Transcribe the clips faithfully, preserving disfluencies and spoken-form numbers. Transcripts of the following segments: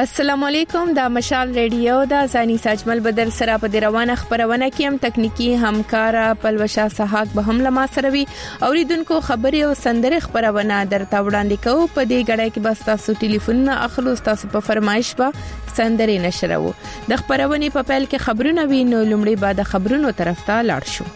السلام علیکم، دا مشال ریډیو دا زانی ساجمل بدر سره په روانه خبرونه کې هم تکنیکی همکار پلوشا سحاق به هم لما سره وي اوریدونکو خبري او سندره خبرونه درته وړاندې کوو. په دې غړای کې بس تاسو ټلیفون اخلو، تاسو په فرمایش به سندره نشرو. د خبرونه په پیل کې خبرونه وي، نو لومړی بعد خبرونو طرف ته لاړ شو.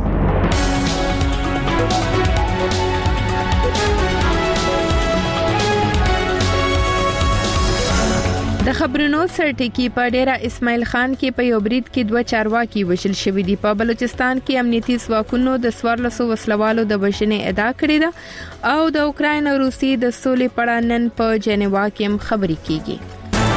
د خبرونو سرټکی په ډیره اسماعیل خان کې په یو برید کې دوه چارواکي وشل شوې دي. په بلوچستان کې امنیتي ځواکونو د سوارلسو وسلوالو د بشنې ادعا کړې ده او د اوکراین او روسي د سولې په اړه نن په جنیوا کې هم خبرې کیږي.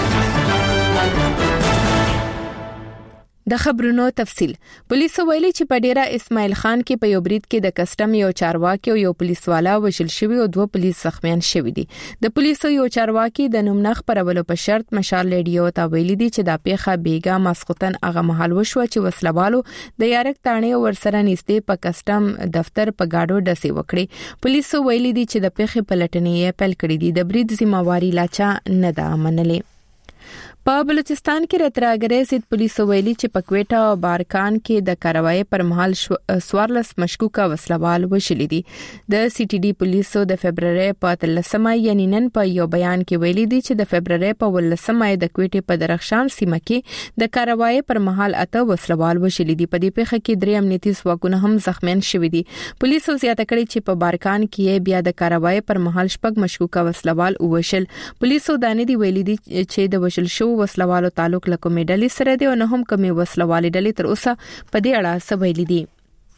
د خبرونو تفصیل. پولیسو ویلي چې په ډیره اسماعیل خان کې په یو برید کې د کسٹم یو چارواکي او یو پولیس والا وشل شوی او دوه پولیس زخمیان شوی دي. د پولیسو یو چارواکي د نوم نخ پرولو په شرط مشال ریډیو ته ویلي دي چې د پیښه بیګا ماسختن هغه محل وشو چې وسلوالو د یارک تانه ورسره نږدې په کسٹم دفتر په گاډو ډسي وکړي. پولیسو ویلي دي چې د پیښې پلټنې پیل کړې دي. د برید ذمہواری لاچا نه ده منلې. په بلوچستان کې راتراګرې سید پولیسو ویلي چې په کوټا او بارکان کې د کاروایی پر مهال سوارلس مشکوکه وسلوال وشلې دي. د سی ټي ډي پولیسو د فبرवरी په تلسمه یعنی نن په یو بیان کې ویلي دي چې د فبرवरी په ولسمه د کوټې په درخشان سیمه کې د کاروایی پر مهال اته وسلوال وشلې دي. په دې پیښه کې درې امنیتي ځواکونه هم زخمیان شوي دي. پولیسو زیاته کړې چې په بارکان کې بیا د کاروایی پر مهال شپږ مشکوکه وسلوال وشل. پولیسو دانه دی ویلي دي چې د وشل شو وسلوالو تعلق له کومې ډلې سره دی او نه هم کومې وسلوالې ډلې تر اوسه په دې اړه څه ویلي دي.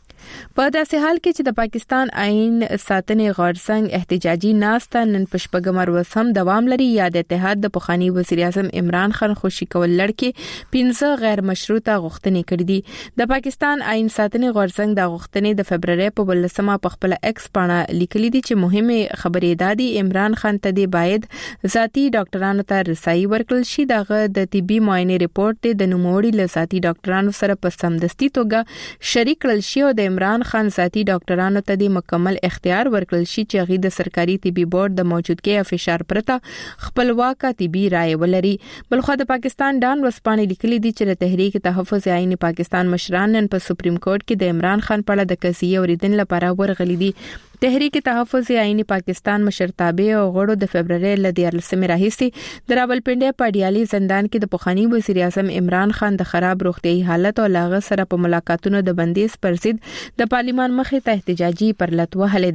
په داسې حال کې چې د پاکستان آئین ساتنې غورځنګ احتجاجي ناسته نن پښپګم ورځ هم دوام لري. یا د اتحاد د پخوانی وزیر اعظم عمران خان خوشي کول لړکې پنځه غیر مشروطه غوښتنې کړې دي. د پاکستان آئین ساتنې غورځنګ د غوښتنې د فبرवरी په ولسمه په خپل ایکس باندې لیکلي دي چې مهمه خبرې دادي عمران خان ته دی باید ذاتی ډاکټرانو ته رسایي ورکړل شي. دغه د طبي معاینه ریپورت د نوموړي له ذاتی ډاکټرانو سره په سمدستي توګه شریک کړل شي او د عمران خان ذاتی ډاکټرانو ته د مکمل اختیار ورکړل شي چې غي د سرکاري طبي بورډ د موجودګۍ او فشار پرته خپلواک طبي رائے ولري. بلخو د پاکستان ډان وسپانې لیکلي دي چې د تحریک تحفظ عین پاکستان مشران نن په سپریم کورټ کې د عمران خان په اړه د قضیې اوریدنې لپاره ورغلي دي. تحریک تحفظ عین پاکستان مشرتابه او غړو د فبرवरी ل دیارلسمه راهیسي د راولپنډي په ډیالي زندان کې د پخوانی وزیر اعظم عمران خان د خراب روغتيایي حالت او لاغه سره په ملاقاتونو د بندیز پر ضد د پارلیمان مخې ته احتجاجي پرلط وهلې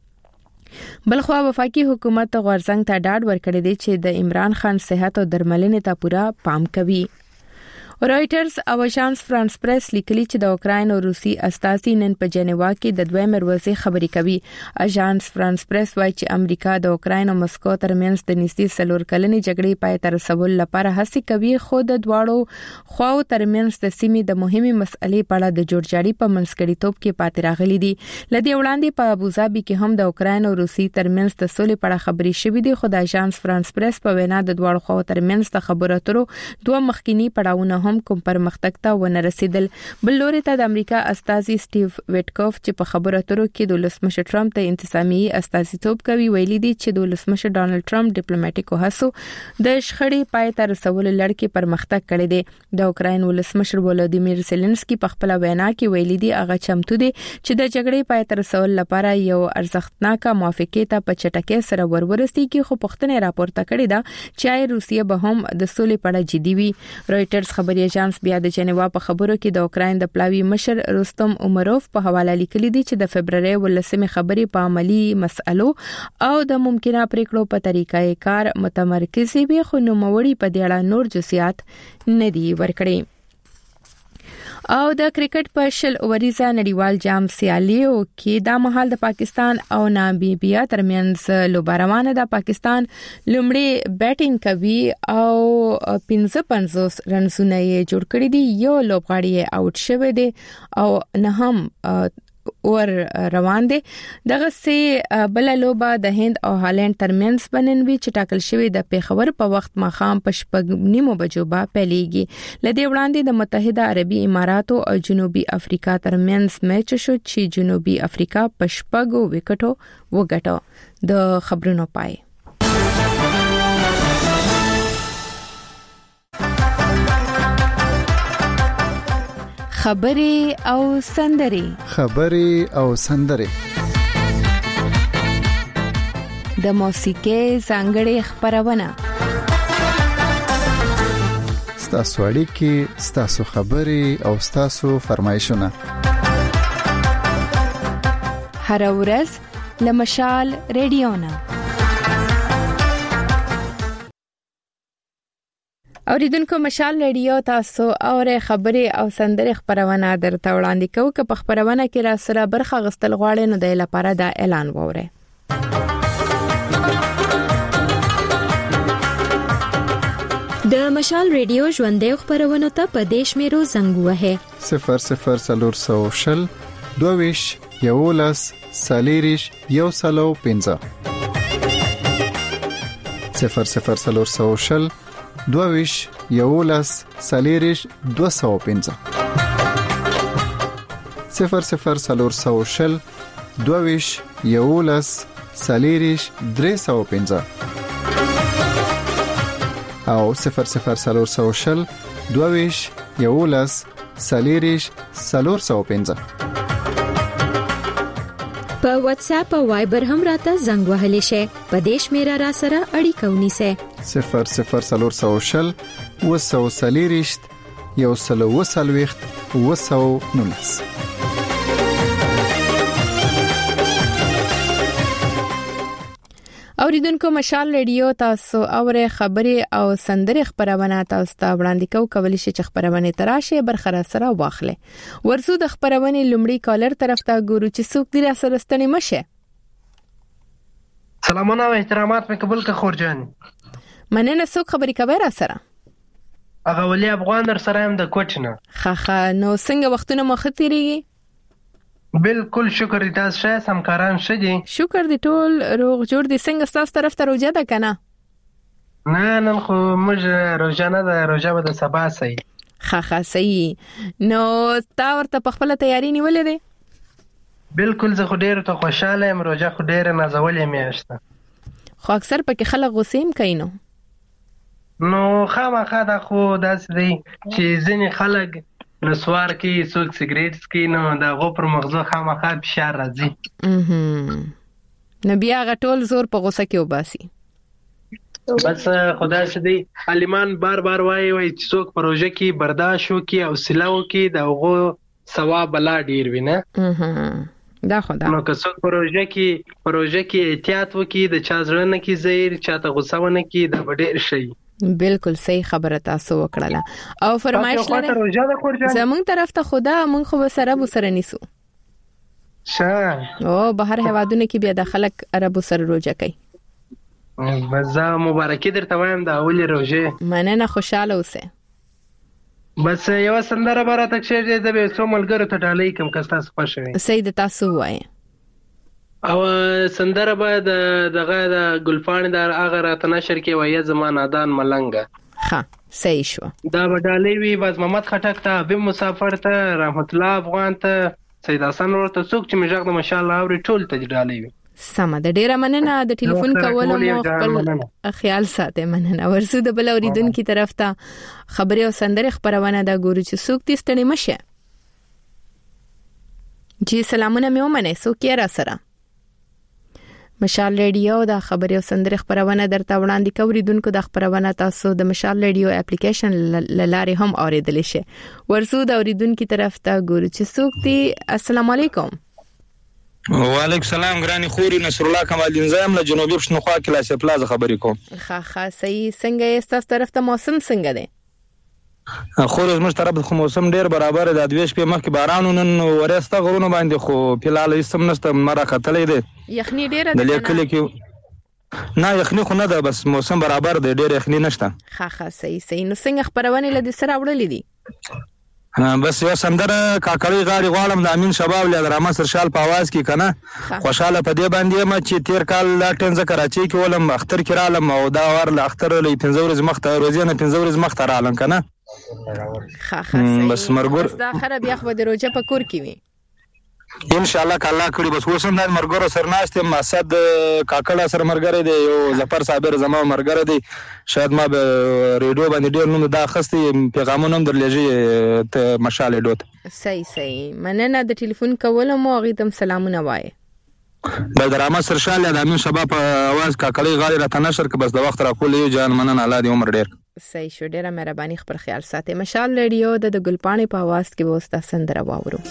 دي. بلخو وفاقي حکومت غورځنګ ته ډاډ ورکړی دی چې د عمران خان صحت او درملنې ته پورا پام کوي. رائټرز او اژانس فرانس پریس لیکلي چې د اوکراین او روسي استازي نن په جنیوا کې د دوه مروزې خبرې کوي. اژانس فرانس پریس وايي چې امریکا د اوکراین او مسکو ترمنځ د نږدې څلور کلنې جګړې پای ته رسول لپاره هڅې کوي، خو د دواړو خواو ترمنځ د سیمې د مهمې مسئلې په اړه د جوړجاړي په منځګړیتوب کې پاتې راغلي دي. لدې وړاندې په ابوظبي کې هم د اوکراین او روسي ترمنځ د سولې په اړه خبرې شوې دي، خو د اژانس فرانس پریس په وینا د دواړو خواو ترمنځ د خبرو اترو دوه مخکینی پړاوونه هم کوم پرمختګ ته ونه رسیدل. بل لوري ته د امریکا استازي سټیو ویټکوف چې په خبرو اترو کې د ولسمشر ټرمپ ته انتظامی استازیتوب کوي ویلي دي چې د ولسمشر ډانلډ ټرمپ ډیپلوماټیکو هڅو د شخړې پای ته رسول لړ کې پرمختګ کړی دی. د اوکراین ولسمشر ولادیمیر زيلنسکي په خپل وینا کې ویلي دي هغه چمتو دي چې د جګړې پای ته رسول لپاره یو ارزښتناک موافقه ته په چټکۍ سره ورورسېږي، خو پښتنه راپورته کړې ده چې روسیه به هم د سولې په اړه جدي وي. رائټرز خبري اژانس بیا د جنیوا په خبرو کې د اوکراین د پلاوی مشر رستم عمروف په حواله لیکلي دي چې د فبرवरी ولسمه خبرې په عملی مسألو او د ممکنه پریکړو په طریقې کار متمرکز وي، خو نوموړي په دې اړه نور جزئیات نه دي ورکړي. او د کرکټ په شل اوریزه نړیوال جام سیالیو کې د مهال د پاکستان او نامبیا ترمنځ لوباروانه د پاکستان لومړی بیټینګ کوي او پنځه پنځوس رنزونه یې جوړ کړی دي. یو لوبغاړی آوټ شوی دی او نه هم ور روان دي. دغه سي بل لوبه د هند او هالند ترمنځ بننوي چې ټاکل شوی د پیښور په وخت مخام په شپږ نیمو بجو با پیلېږي. لدې وړاندې د متحده عربي اماراتو او جنوبي افریقا ترمنځ میچ شو چې جنوبي افریقا په شپږو وکټو وګټو. د خبرونو پای خبرې او سندرې خبرې او سندرې د موسیقۍ ځانګړې خبرونه ستاسو اړیکې ستاسو خبرې او ستاسو فرمایشونه هر ورځ له مشال ریډیو نه اوریدونکو مشال ریډیو تاسو اوره خبرې او سندرې خبرونه درته وړاندې کوو که په خبرونه کې را سره برخه غستل غواړئ نو د لپاره دا اعلان ووره د مشال ریډیو ژوندې خبرونه ته په دیش میرو زنګ وهه صفر صفر سلور سو شل دویش یولس سالیریش یو سلو پنځه صفر صفر سلور سو شل دویش یولس سالیریش دو سو پنځه صفر صفر سلور سو شل دویش یولس سالیریش درې سو پنځه او صفر صفر سلور سو شل دویش یولس سالیریش سلور سو پنځه په واتس اپ او وایبر هم راته زنګ وهلی شي په دیش میرا را سره اړیکه ونیسه صفر صفر سلور سو شل وسو سالیریش یو سلو وسلويخت وسو نونس اوریدونکو مشال ریډیو تاسو اوره خبرې او سندرې خبرونه تاسو ته وړاندې کوو کولی شئ چې خبرونه تراشه برخه سره واخلې ورزو د خبرونه لومړی کالر طرف ته ګورو چې څوک دی را سره ستنی مشه سلامونه او احترامات مې قبول کړه خورجان مننه څوک خبرې کوي را سره هغه ولي افغان در سره هم د کوچنه خخه نو څنګه وختونه مخ تیریږي بالکل شکر دې تاسو شه همکاران شدي شکر دې ټول روغ جوړ دې څنګه تاسو طرف ته روزه ده کنه نه نن خو موږ روزه نه ده روزه به د سبا سي خخه صحیح نو تا ورته په خپل تیاری نیولې ده بالکل زه خو ډېر ته خوشاله یم روزه خو ډېر نازولې میاشته خو اکثر پکې خلک غوسیم کینو نو خامخا دا خو داس دی چې ځینې خلک نسوار کې څوک سیګریټ سکي نو دا غو پر مغزو خامخا فشار راځي نو بیا غټول زور په غوسه کې وباسي بس خدای شدي عالمان بار بار وایي وایي چې څوک پروژه کې برداشت وکي او سلاو کې دا غو ثواب بلا ډیر وینه دا خدا نو که څوک پروژه کې پروژه کې احتیاط وکي د چا ځړنه کې زیر چاته غوسه ونه کې دا ډیر شي بالکل صحیح خبره تاسو وکړه او فرمایش لري زمونږ طرف ته خدا مونږ خو سره بو سره نیسو شه او بهر هوادونه کې بیا د خلک عربو سره روزه کوي بزا مبارکي درته وایم دا اولي روزه مننه خوشاله اوسه بس یو سندره بار تک شه دې به څو ملګرو ته ډالۍ کوم که تاسو خوښوي سید تاسو وایي او سندره به دغه د ګلفان د هغه رات نشر کې وایي زمانه دان ملنګ ها صحیح شو دا بدالې وی باز محمد خټک ته به مسافر ته رحمت الله افغان ته سید حسن ورته څوک چې مجاغ د ماشاءالله اوري ټول ته ډالې وی سم د ډیره مننه د ټلیفون کول مو خپل خیال ساته مننه ورسو د بل اوریدونکو طرف ته خبري او سندره خبرونه دا ګورو چې څوک تستنی مشه جی سلامونه مې ومنه څوک یې را سره مشال ریډیو دا خبري او سندره خبرونه درته وړاندې کوریدونکو د خبرونه تاسو د مشال ریډیو اپلیکیشن لاره هم اوریدل شي ورسو د اوریدونکو طرف ته ګورو چې څوک دی السلام علیکم وعلیکم السلام ګرانی خوري نصر الله کمال انزام له جنوبي پښتونخوا کلاسه پلازا خبرې کوم ښه ښه صحیح څنګه یې تاسو طرف ته موسم څنګه دی خو زموږ طرف خو موسم ډیر برابر دی د دویش په مخ کې باران نن ورسته غرونه باندې خو فلال هیڅ نشته مره خطلې دی یخني ډیره ده لیکل کې نه یخني خو نه ده بس موسم برابر دی ډیر یخني نشته ښه ښه صحیح صحیح نو څنګه خبرونه لدی سره وړلې دي بس یو سندره کاکړی غاړي غواړم د امین شباب له درامه سرشال په आवाज کې کنه خوشاله په دې باندې ما چې تیر کال لا ټنځ کراچي کې ولم اختر کې رالم او دا ور ل اختر لې پنځه ورځې مخته روزانه پنځه ورځې مخته رالم کنه ښه ښه بس مرګور دا خره بیا خو د روزه په کور کې وي ان شاء الله کله کړي بس وسم د مرګرو سرناست مسد کاکړه سره مرګره دی یو ظفر صابر زما مرګره دی شاید ما به ریډیو باندې ډیر نوم دا خستي پیغامونه هم درلېږي ته مشاله دوت صحیح صحیح مننه د ټلیفون کول مو غي تم سلامونه وای د درامه سرشاله د امین شباب اواز کاکړي غالي راته نشر ک بس د وخت را کولې جان مننه الله دې عمر ډیر صحیح شو ډیره مهرباني خبر خیال ساتي مشال ریډیو د ګلپاڼې په आवाज کې وستا سندره واورو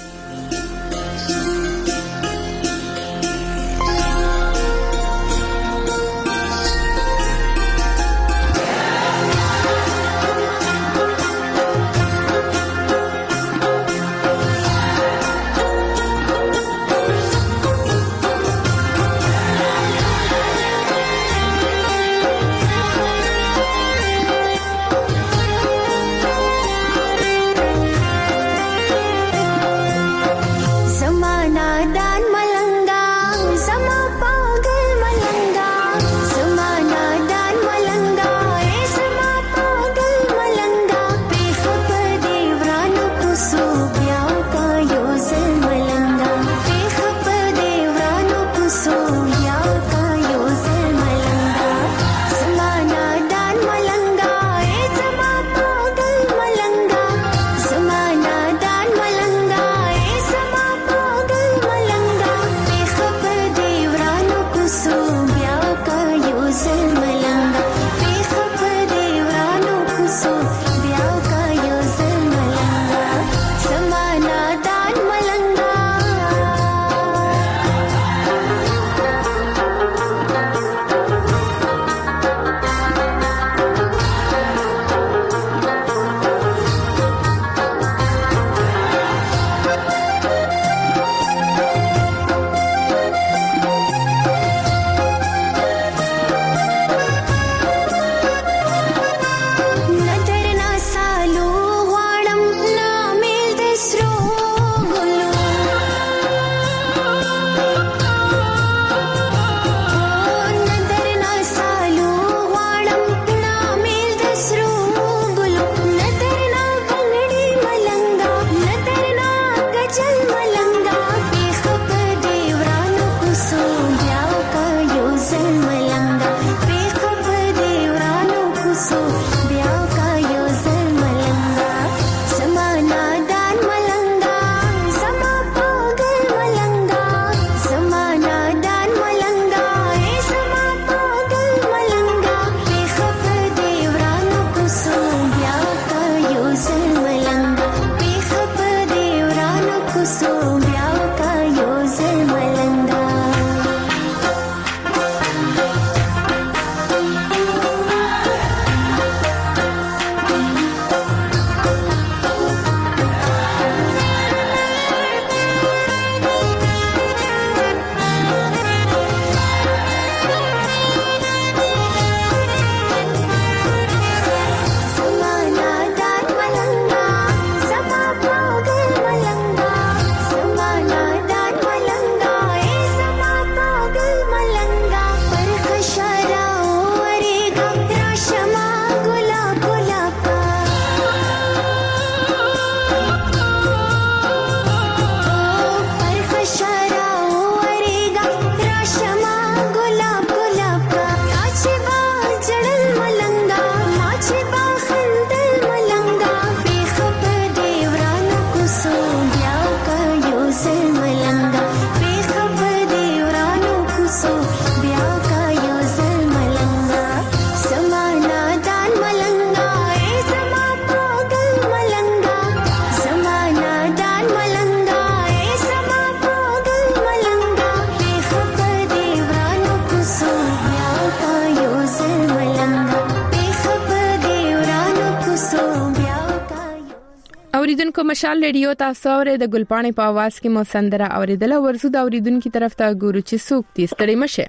اوریدونکو مشال ریډیو تاسو اورئ د ګلپاڼې په आवाज کې مو سندره اوریدله ورزو د اوریدونکو طرف ته ګورو چې څوک دي ستړي مشه.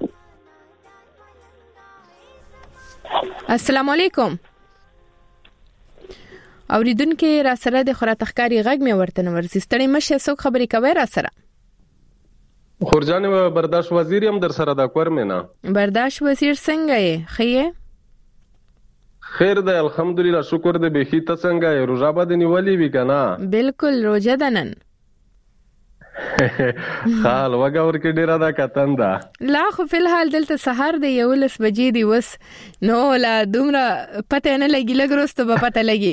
السلام علیکم. اوریدونکو را سره د خورا تخکاری غږ مې ورته ورزي ستړي مشه څوک خبرې کوي را سره. خورجان برداشت وزیر هم در سره دا کور مینا. برداشت وزیر څنګه یې خیه؟ خیر ده الحمدلله شکر ده به خیته څنګه یې روزه باندې نیولې وی کنه؟ بالکل روزه ده نن. حال وګور کې ډیره دا کتن دا لا خو په الحال دلته سحر دی یو لس بجې دی وس نو لا دومره پته نه لګي لګروست به پته لګي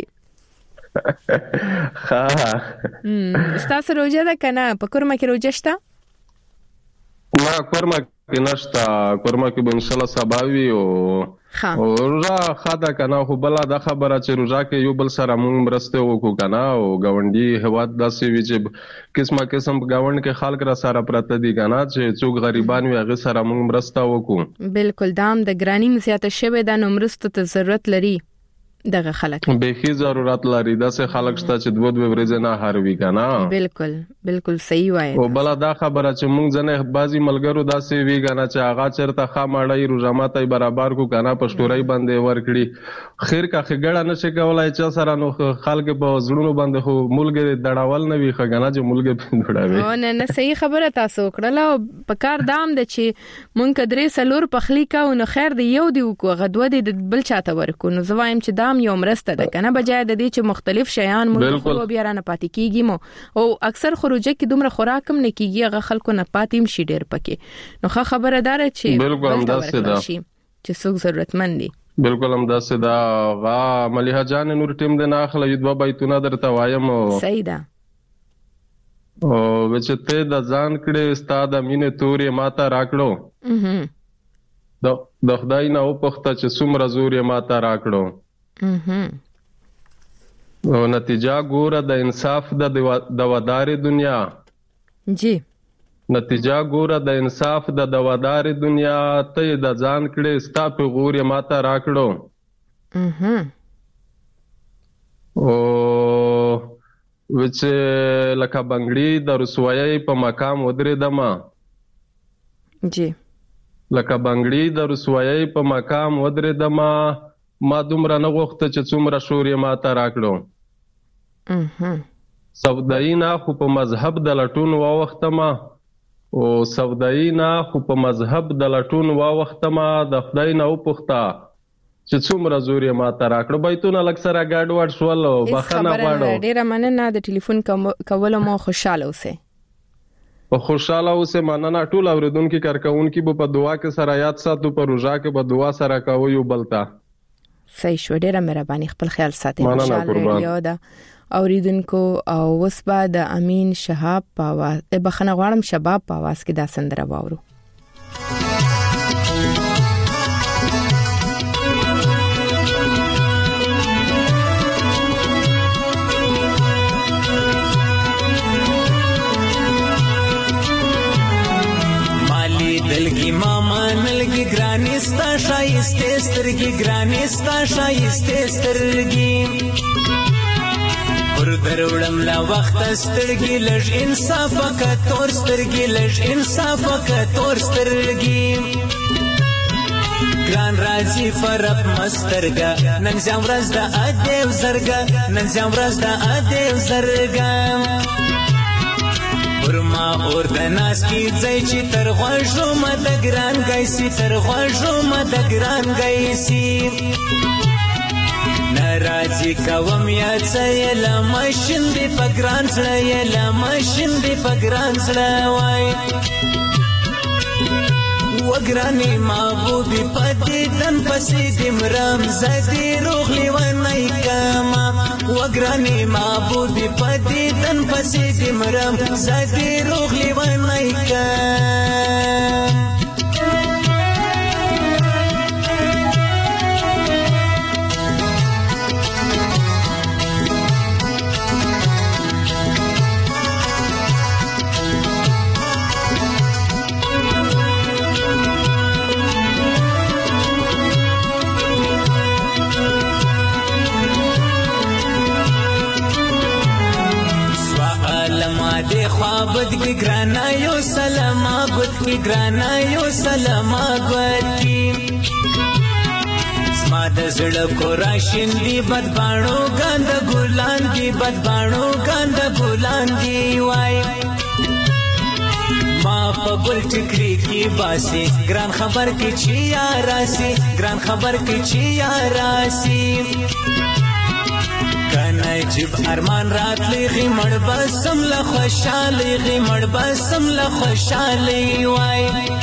ها تاسو روزه ده کنه په کورما کې روزه شته ما کورما کې نشته کورما کې به ان شاء الله سباوي او او روزه خاطه کنه خو بل دا خبره چې روزه کې یو بل سره مونږ مرسته وکړو کنه او گاونډي هواد داسې وی چې قسمه قسم گاوند کې خلک را سره پرته دي کنه چې څوک غریبان وي هغه سره مونږ مرسته وکړو بالکل دام د ګرانی زیاته شوه د نو مرسته ته ضرورت لري دغه خلک به خي ضرورت لري داسې خلک شته چې دوه دوه ورځې نه هروي کنه بالکل بالکل صحیح وایي او بل دا خبره چې مونږ ځنه بازي ملګرو داسې وی کنه چې هغه چرته خامړی روزماتای برابر کو کنه پښتوري باندې ورکړي خیر کا خګړه نشي کولای چې سره نو خلک په زړونو باندې خو ملګری دړاول نه وی خګنه چې ملګری دړاوي او نه نه صحیح خبره تاسو کړله په کار دام د چې مونږ کدرې سلور پخلی کا او نو خیر دی یو دی کو غدوه دی بل چاته ورکو نو زوایم چې دام یو مرسته ده کنه بجای د دې چې مختلف شیان مو خو بیا نه پاتې کیږي مو او اکثر خروجه کې دومره خوراکم نه کیږي هغه خلکو نه پاتیم شي ډیر پکې نو خه خبره دار چې بالکل هم داسې ده چې څوک ضرورتمند دي بالکل هم داسې ده غا مليحه جان نور ټیم د نه اخله یو دوه بیتونه درته وایم صحیح ده او چې ته د ځان کړي استاد مینه تورې ماته راکړو د د خدای نه او پخته چې څومره زور یې ماته راکړو او نتیجه ګوره د انصاف د د وداري دنیا جی نتیجه ګوره د انصاف د د وداري دنیا ته د ځان کړي ستا په غور یې ماته راکړو او وچ لکه بنگړي د رسوایي په مقام ودرې دما جی لکه بنگړي د رسوایي په مقام ودرې دما ما دومره نه غوښته چې څومره شور یې ماته راکړو سودایي نه خو په مذهب د لټون واوښتمه او سودایي نه خو په مذهب د لټون واوښتمه د خدای نه وپوښته چې څومره زور یې ماته راکړو بیتونه لږ سره ګډوډ شول بخښنه غواړو ډېره مننه د ټلیفون کولو مو خوشاله اوسئ په خوشاله اوسه مننه ټول اوریدونکو کارکونکو په دعا کې سره یاد ساتو په روزه کې په دعا سره کوو یو بلتا صحیح شو ډیره مهرباني خپل خیال ساتئ خوشاله ریډیو دا اوریدونکو او وسبا د امین شهاب پاوا بخنه غواړم شباب پاواز کې دا سندره واورو دلگی ماما نلگی گرانی ستا شایسته سترگی گرانی ستا شایسته سترگی پر دروڑم لا وقت سترگی لج انصافا کا تور سترگی لج انصافا کا تور سترگی گران رازی فرق مسترگا نن زم راز دا ادیو زرگا نن زم راز دا ادیو زرگا ورما اور د ناس کی ځای چې تر غوښو مد ګران گایسي تر غوښو مد ګران گایسي ناراضي کوم یا څه لمشن دی پګران سره لمشن دی پګران سره وای وګرانی محبوبي پدې دن پسې دمرام زدي روغلي ونای کما وګرانی محبوبي پدې دن پسې دمرام زدي روغلي ونای کما خوابت کی گرانا یو سلام آگت کی گرانا یو سلام آگت کی سماد زڑ کو راشن دی بدبانو گاند گلان دی بدبانو گاند گلان دی وائی ما پگل ٹکری کی باسی گران خبر کی چی آراسی گران خبر کی چی آراسی کن نجیب ارمان راتلی غمړ بسم له خوشالي غمړ بسم له خوشالي وای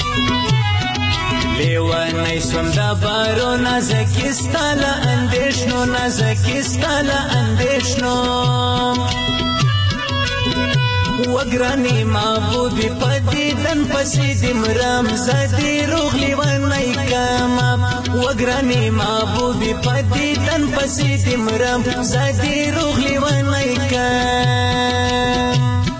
لیوانای سوم دا بارو نازکستاله اندیشنو نازکستاله اندیشنو وګرانی محبوبي پدیدن پسې دمرام زدي روغلی ونای کما وګرانی محبوبي پدیدن پسې دمرام زدي روغلی ونای کما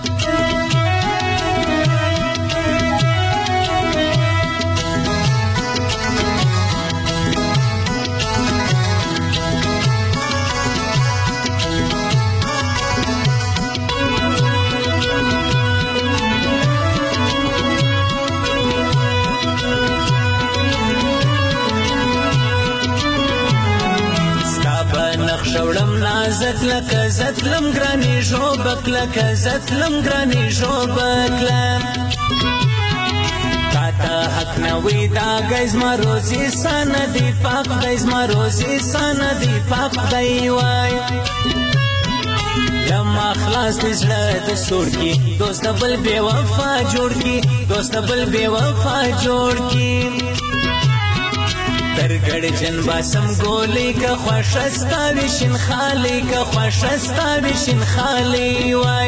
شوړم نازک لکه زتلم ګرانی ژوبک لکه زتلم ګرانی ژوبک کاته حق نوې دا گیز ما روزي سن دی پاک گیز ما روزي سن دی پاک دی وای لما خلاص دزړه د سور کی دوست بل بے وفا جوړ کی دوست بل بے وفا جوړ کی ترګړ جن باسم ګولې کا خوشستا وشین خالي کا خوشستا وشین خالي وای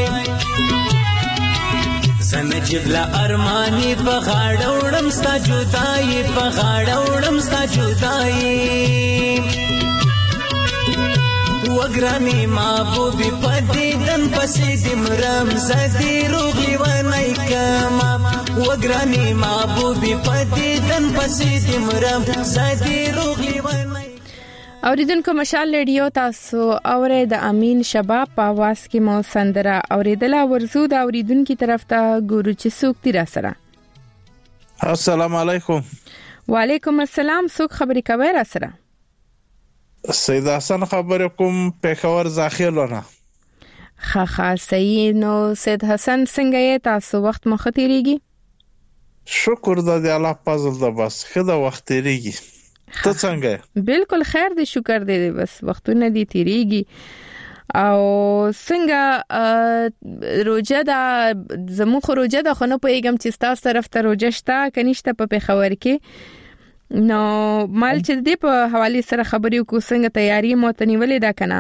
سنجب لا ارمانی په غاړه وړم ستا جدای په غاړه وړم ستا جدای وګرانی محبوبي پدیدن پسې دمرم زدي روغلی ونای کما وګرانی محبوبي پدیدن پسې دمرم زدي روغلی ونای اوریدونکو مشال ریډیو تاسو اوره د امین شباب په आवाज کې مو سندره اوریدلا ورزو د اوریدونکو طرف ته ګورو چې څوک تیر سره. السلام علیکم. وعلیکم السلام. څوک خبرې کوي را سره؟ سید حسن خبر کوم پېښور ځاخیلونه. خا خا صحیح. نو سید حسن څنګه یې تاسو وخت مخ تیریږي؟ شکر د الله فضل ده بس خدا وخت تیریږي. ته څنګه؟ بالکل خیر دې شکر دې بس وختونه دې تیریږي. او څنګه روزه دا زموږ روزه د خنو په ایګم چې تاسو طرف ته روزه شته کنيشته په پېښور کې نو مال چې دې په حواله سره خبرې وکړو څنګه تیاری مو تنیولې دا کنه؟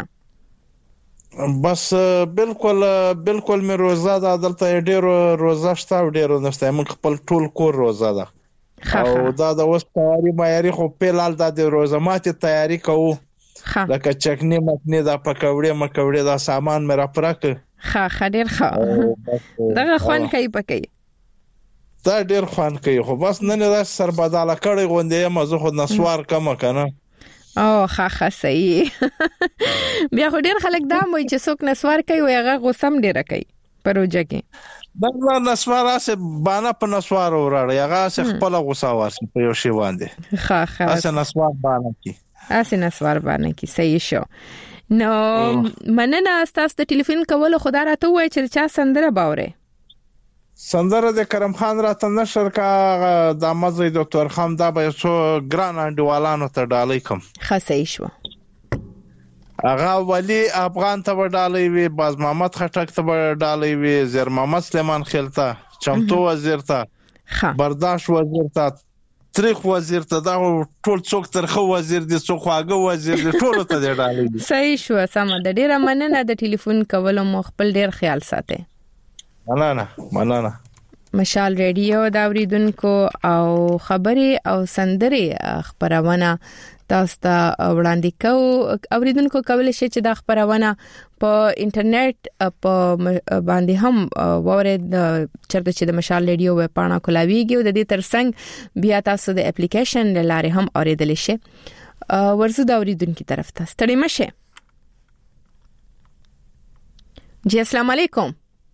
بس بالکل بالکل مې روزه د عدالت ډېر روزه شته ډېر نشته موږ خپل ټول کور روزه ده او دا د اوس تیاری معیاري خو په لال د روزه ماته تیاری کوو لکه چکنی مکنی دا پکوړې مکوړې دا سامان مې را پرک ها خډیر ښه دغه خوان کوي پکې دا ډیر خوان کوي خو بس نن دا سر بداله کړي غوندې مزه خو نسوار کم کنه او ها ها صحیح بیا خو ډیر خلک دا موي چې څوک نسوار کوي او هغه غوسم ډیر کوي پروژه کې دا نسوار اسه باندې په نسوار وراړي هغه اسه خپل غوسه واسي په یو شی باندې ها ها اسه نسوار باندې کی اسه نسوار باندې کی صحیح شو. نو مننه تاسو د ټلیفون کولو خدای راته وای چې چا سندره باوره سندره د کرم خان راته نشر کا د مزي ډاکټر خان دا به څو ګران انډیوالانو ته ډالۍ کوم. خاصه شو اغا ولی افغان ته ډالۍ وی باز محمد خټک ته ډالۍ وی زیر محمد سلیمان خیلته چمتو وزیر ته برداشت وزیر ته تاریخ وزیر ته دا ټول څوک ترخه وزیر دي څوک واګه وزیر دي ټول ته ډالۍ دي. صحیح شو سم د ډیره مننه د ټلیفون کولو مخبل ډیر خیال ساتي. مننه مننه. مشال ریډیو دا اوریدونکو او خبري او سندري خبرونه تاسو ته وړاندې کوو. اوریدونکو کولای شي چې دا خبرونه په انټرنیټ په باندې هم ووري چرته چې د مشال ریډیو وب پاڼه کولاویږي او د دې ترڅنګ بیا تاسو د اپلیکیشن لاره هم اوریدل شي. ورزو دا اوریدونکو طرف ته ستړي مشه. جی السلام علیکم.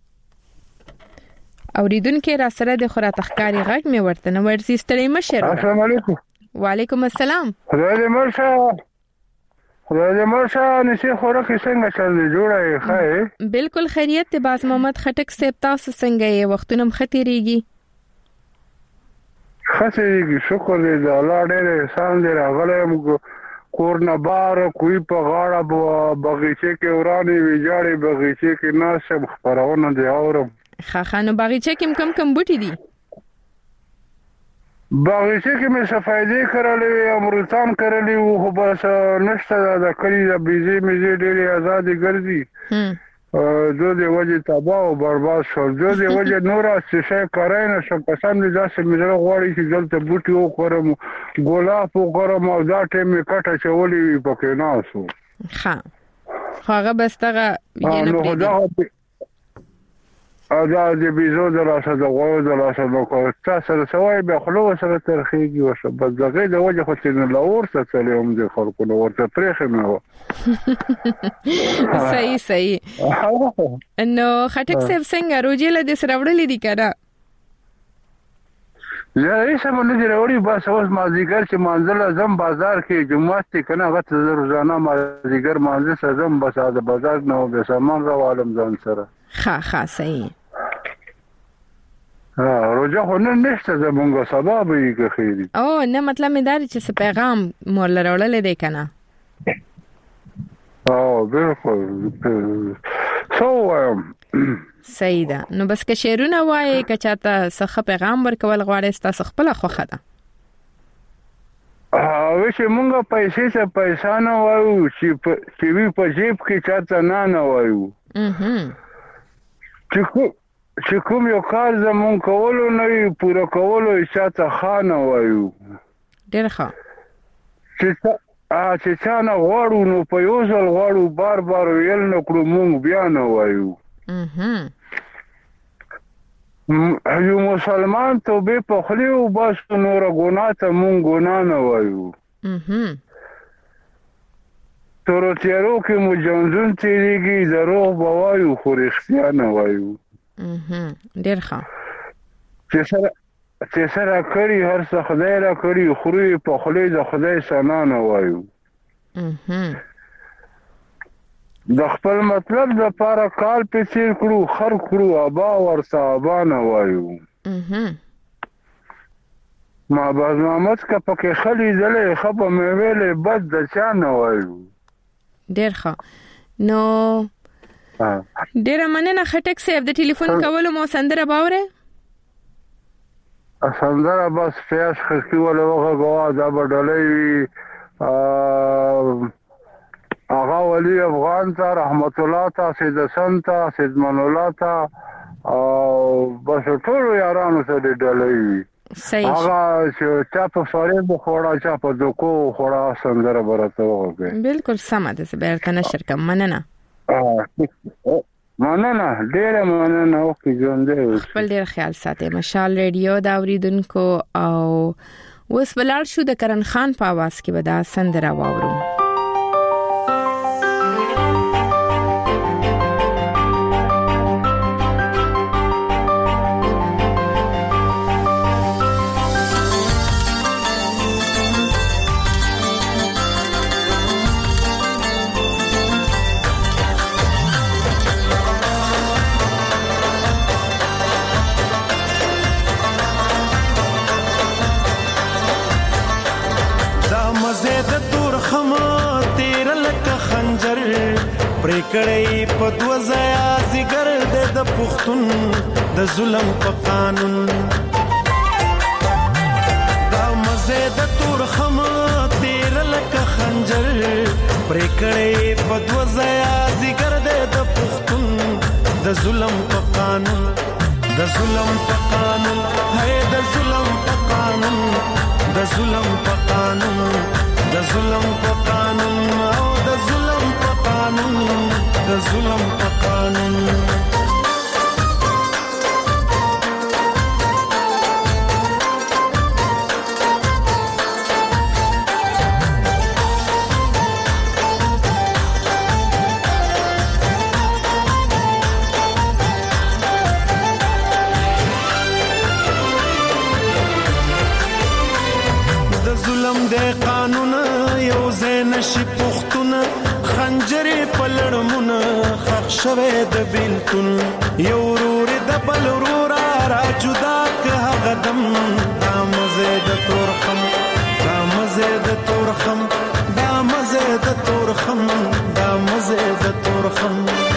اوریدونکو را سره د خورا تخکاری غږ می ورته نو ورزي ستړي مشه. السلام علیکم. وعلیکم السلام. خدای مرشه خدای مرشه نشي خوراک څنګه چل جوړه ښه؟ بالکل خیریت ته باز محمد خټک صاحب تاسو څنګه یې وختونه مختيريږي؟ خاصه شکر دې الله دې احسان دې راغله موږ کور نه بار کوی په غاړه بغیچه کې ورانې ویجاړې بغیچه کې ناسم خبرونه دی اورم خاخانو بغیچه کې کم کم بوټي دي بغیچه کې مې صفایدې کړلې امرتان کړلې او خو بس نشته د کلی د بيزي مې ډېرې آزادي ګرځي جو دی وجه تباہ او برباد شو جو دی وجه نور څه کارای نه شو قسم دې داسې مې غواړي چې دلته بوټي وکړم ګلاب وکړم او دا ټیم مې کټه چولې پکې ناسو ها هغه بس دغه یې نه پریږدي دا د بيزو د لاسه د غوړو د لاسه نو کو تاسو سره سوای به خلوص سره ترخیږي وشه بس دغه د وجه خو چې نه لور څه چلیم د خلکو نو ورته پرېخه مې و صحیح صحیح نو خټک صاحب څنګه روجي له دې سره وړلې دي کنه یا ایسه باندې دی وړي بس اوس مازیګر چې منځل اعظم بازار کې جمعه ته کنه غته روزانه مازیګر منځل اعظم بس د بازار نو به سامان راوالم ځان سره ها ها صحیح ها روزه خو نه نشته زمونږ سبب یې که خیری او نه مطلب مې دا چې څه پیغام مور لرولې دی کنه او بالکل سو صحیح ده نو بس که شعرونه وایي که چاته څه پیغام ورکول غواړي تاسو خپل خوخه ده او چې مونږه پیسې څه پیسې نه وایو چې وی په جیب کې چاته نه نه وایو چې چې کوم یو کار زمون کولو نه پوره کولو چاته خانه وایو ډېر ښه چې ا چې څنګه غواړو نو په یو ځل غواړو بار بار ویل نو کړو مونږ بیا نه وایو اها یو مسلمان توبه په خلیو بس نور ګناه ته مونږ ګناه نه وایو اها تر تیارو کې مو جنځون تیریږي دروغ بوایو خو رښتیا نه وایو اها ډېر ښه چې سره چې سره کړی هر څه خدای را کړی خوري په خلی د خدای ثنا نه وایو اها د خپل مطلب د پاره کال په سیر کړو خر کړو ابا ورته ابا نه وایو اها ما برنامه کا پکې خلی زله خپه مې ویلې بس د چا نه وایو ډېر ښه نو ډېر مننه خټک صاحب د ټلیفون کولو مو سندره باوره سندره بس پیاش خسکی ولا وغه غوا دا بدلې اغا ولی افغان ته رحمت الله ته سید حسن ته سید من الله ته او بس ټول یارانو سره ډلې صحیح هغه چې چا په فارې بخوړه چا په دوکو خوړه سندره برته وغه بالکل سم ده بیرته نشر کوم مننه مننه ډېر مننه او کې ژوندې خپل ډېر خیال ساتي مشال ریډیو دا اوریدونکو او وس بلار شو د کرن خان په आवाज کې ودا سندره واورو پرکړې په دوزایا زیګر د پښتون د ظلم په قانون دا مزه د تور خم تیر لکه خنجر پرکړې په دوزایا زیګر د پښتون د ظلم په قانون د ظلم په قانون هي د ظلم په قانون د ظلم په قانون د ظلم په قانون او د ظلم په قانون د ظلم په قانون د قانون یو زین شي پختون خنجرې پلړمونه خخ شوه د بیلتون یو ورور د بل ورور را جدا که هغه دم دا مزه د تورخم دا مزه د تورخم دا خم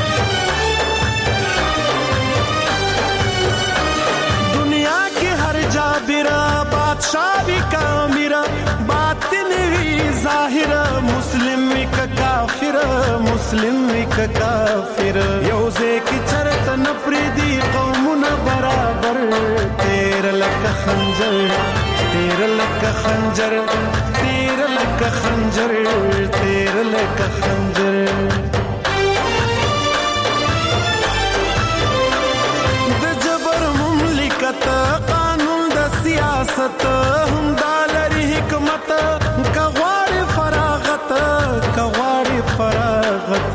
دنیا کی ہر جابرا بادشاہ بھی کامیرا باطن بھی ظاہر مسلم بھی کافر مسلم بھی کافر یوزے کی چرت نپریدی قومنا برابر تیر لک خنجر تیر لک خنجر تیر لک خنجر تیر لک خنجر د جبر مملکت قانون د سیاست هم دالری حکمت کغوار فراغت کغوار فراغت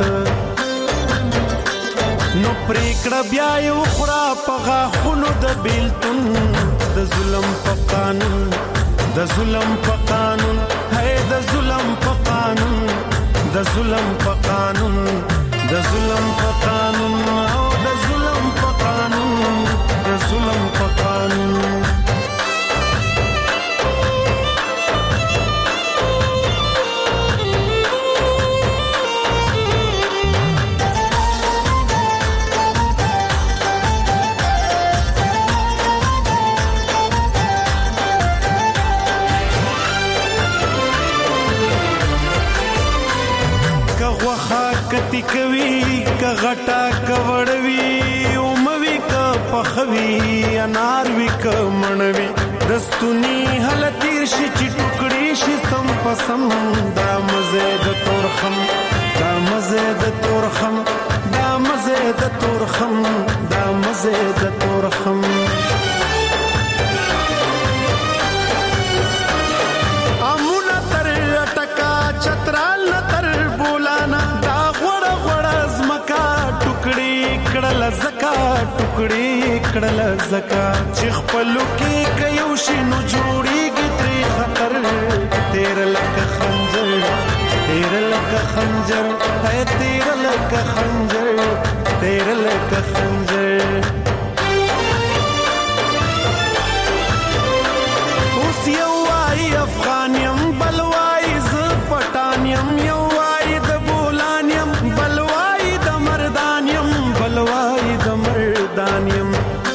نو پریکړه بیا یو خورا پغا خونو د بیلتون د ظلم په قانون د ظلم په قانون ہے د ظلم په قانون د ظلم په قانون د ظلم په قانون او د ظلم په قانون د ظلم په قانون کتی کوي ک غټا کوړوي او موي ک پخوي انار وی ک منوي دستونی هل تیر شي چې ټوکړي شي سم پسم دا مزه د تورخم دا مزه د تورخم دا مزه د تورخم دا مزه د تورخم امونه تر ټکا چترال تر بولانا کړل زکا ټوکړي کړل زکا چې خپلو کې کيو شي نو جوړيږي ترې خطر تیر لک خنجر تیر لک خنجر ہے تیر لک خنجر تیر لک خنجر اوس یو وايي افغانیم بل وايي ز پټانیم یو وايي د بولانیم بل وايي د مردانیم بلوائی د مردانیم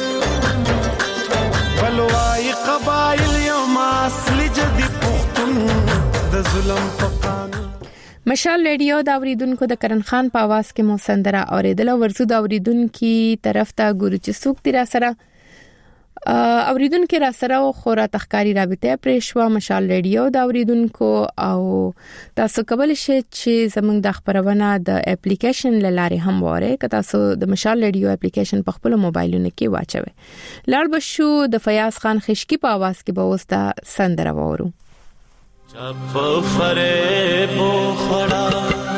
بلوائی قبائل یوم اصلی جدی پختون د ظلم په قانون مشال ریډیو دا اوریدونکو د کرن خان په आवाज کې مو سندره اوریدل ورزو دا اوریدونکو طرف ته ګورو چې څوک تیر سره اوریدونکو را سره خورا تخکاری رابطه پرېښوا مشال ریډیو دا اوریدونکو او تاسو کولای شئ چې زموږ د خبرونه د اپلیکیشن لاره هم واره که تاسو د مشال ریډیو اپلیکیشن په خپل موبایلونو کې واچوي لاړ بشو د فیاض خان خشکی په आवाज کې به وستا سندره وورو چپ فریب خړا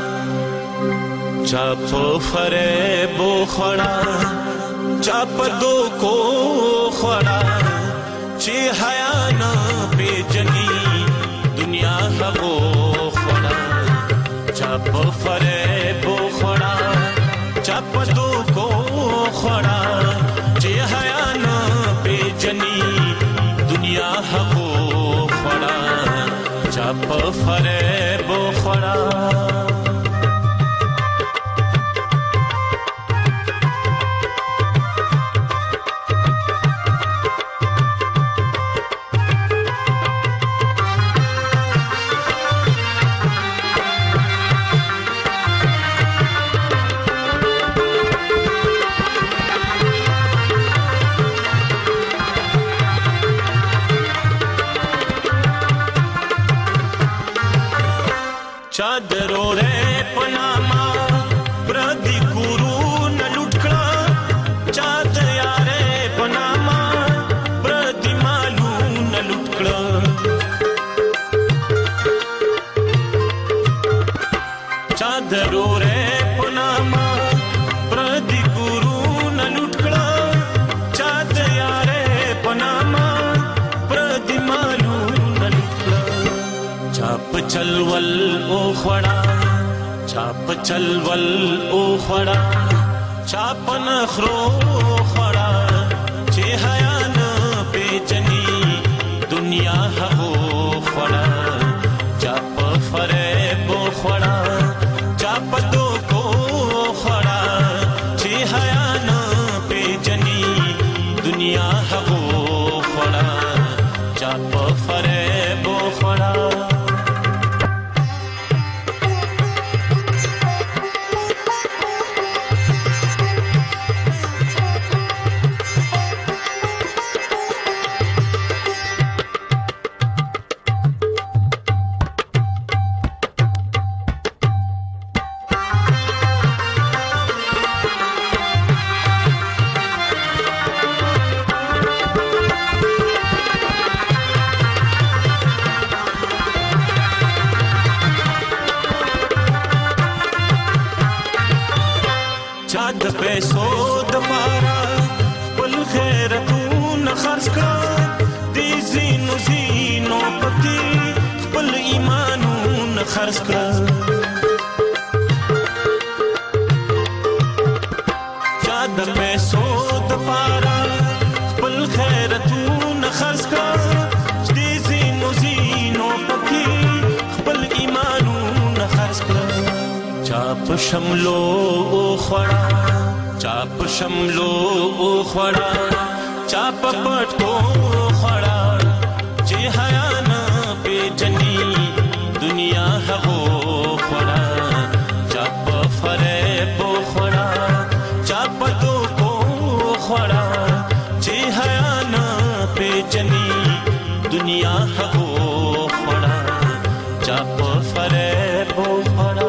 چپ فریب خړا چپ دو کو خړا چې حیا نه پیجنی دنیا هغو خړا چپ فریب خړا چپ دو کو خړا چې حیا نه پیجنی دنیا هغو خړا چپ فریب خړا چادرو رے پناما پردی کورو نلوٹکڑا چاد یارے پناما پردی مالو نلوٹکڑا چادرو رے پناما پردی کورو نلوٹکڑا چاد یارے پناما پردی مالو نلوٹکڑا چاپ چلول او خړا چاپ چلول او خړا چاپ نخرو خړا چې حیا نه پیچنی دنیا هغو خړا چاپ فریب خړا چاپ دو کو خړا خرڅ کړه چا د پیسو د پاره خپل خیرتونه خرڅ کړه دې زینو زینو پکې خپل ایمانونه خرڅ کړه چا په شملو خوړه چا په شملو خوړه چا په پټو خوړه چې حیا نه پیژني دنیا هغو خوړه چا په فریب خوړه چا په دوکو خوړه چې حیا نه پیژني دنیا هغو خوړه چا په فریب خوړه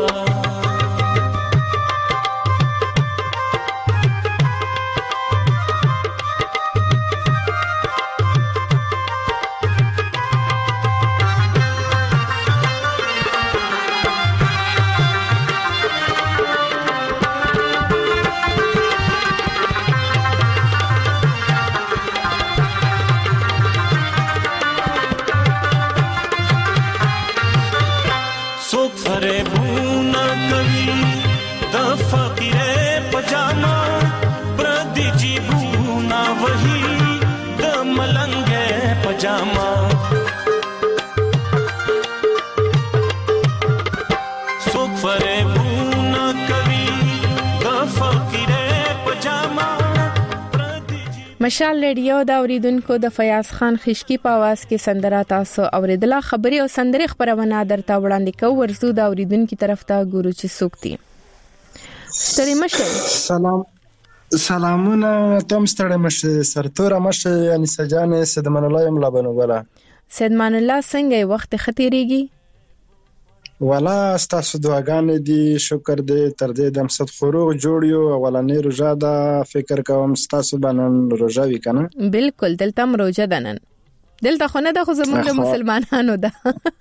مشال ریډیو دا اوریدونکو د فیاض خان خشکی په आवाज کې سندره تاسو اوریدله خبري او سندري خبرونه درته وړاندې کوو ورزو دا اوریدونکو طرف ته ګورو چې سوکتي ستړي مشه سلام سلامونه تم ستړي مشه سرتوره مشه یعنی سجانه سیدمان الله یم لبنو ولا سیدمان الله څنګه وخت ختیریږي ولا ستاسو دعاګانې دي شکر دې تر دې دم صد خروغ جوړیو اولنې روزه دا فکر کوم ستاسو باندې روزه وی کنه بالکل دلته م روزه دنن دلته خو نه د خو زمونږ مسلمانانو ده